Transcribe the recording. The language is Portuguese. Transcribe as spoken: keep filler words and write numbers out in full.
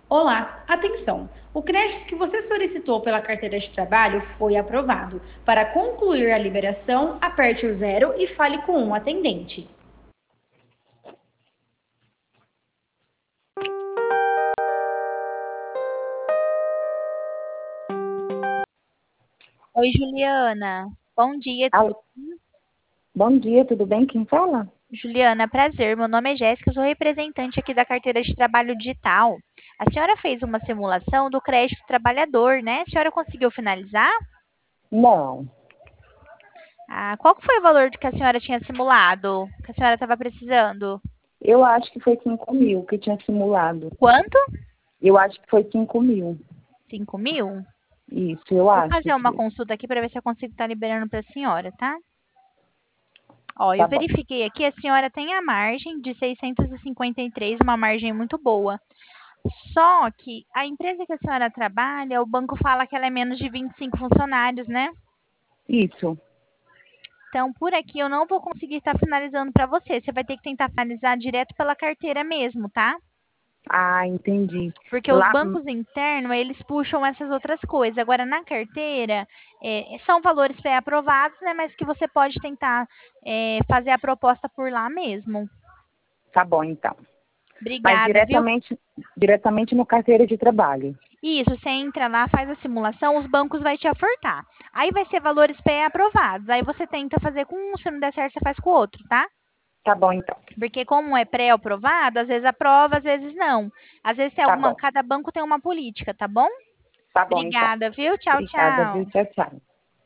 Olá, atenção! O crédito que você solicitou pela carteira de trabalho foi aprovado. Para concluir a liberação, aperte o zero e fale com um atendente. Oi, Juliana. Bom dia, tudo Alô, bem? bom dia, tudo bem? Quem fala? Juliana, prazer. Meu nome é Jéssica, eu sou representante aqui da carteira de trabalho digital. A senhora fez uma simulação do crédito trabalhador, né? A senhora conseguiu finalizar? Não, Ah, qual que foi o valor de que a senhora tinha simulado, que a senhora estava precisando? eu acho que foi cinco mil que tinha simulado. Quanto? Eu acho que foi cinco mil. Cinco mil? Isso, eu Vou acho fazer uma que. consulta aqui para ver se eu consigo estar liberando para a senhora, tá? Ó, eu Tá bom. verifiquei aqui, a senhora tem a margem de seiscentos e cinquenta e três, uma margem muito boa. Só que a empresa que a senhora trabalha, o banco fala que ela é menos de vinte e cinco funcionários, né? Isso. Então, por aqui eu não vou conseguir estar finalizando para você. Você vai ter que tentar finalizar direto pela carteira mesmo, tá? Ah, entendi. Porque os Lá, hum, bancos internos, eles puxam essas outras coisas. Agora, na carteira, é, são valores pré-aprovados, né? Mas que você pode tentar é, fazer a proposta por lá mesmo. tá bom, então. Mas Obrigada, viu? diretamente, diretamente no carteira de trabalho. Isso, você entra lá, faz a simulação, os bancos vai te ofertar. Aí vai ser valores pré-aprovados. Aí você tenta fazer com um, se não der certo, você faz com o outro, tá? Tá bom, então. Porque como é pré-aprovado, às vezes aprova, às vezes não. Às vezes tem Tá alguma, bom. cada banco tem uma política, tá bom? Tá bom, então. Obrigada, viu? Tchau, Obrigada, viu? tchau. Tchau, tchau.